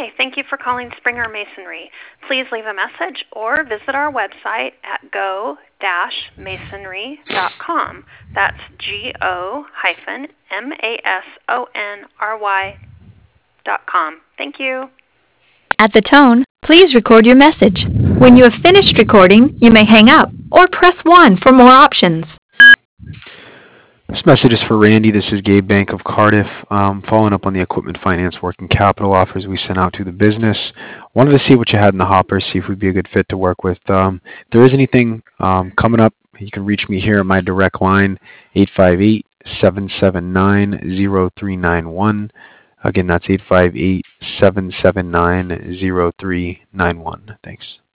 Hi, thank you for calling Springer Masonry. Please leave a message or visit our website at go-masonry.com. That's go-masonry.com. Thank you. At the tone, please record your message. When you have finished recording, you may hang up or press 1 for more options. This message is for Randy. This is Gabe Bank of Cardiff. Following up on the equipment finance working capital offers we sent out to the business. Wanted to see what you had in the hopper, see if we'd be a good fit to work with. If there is anything coming up, you can reach me here at my direct line, 858-779-0391. Again, that's 858-779-0391. Thanks.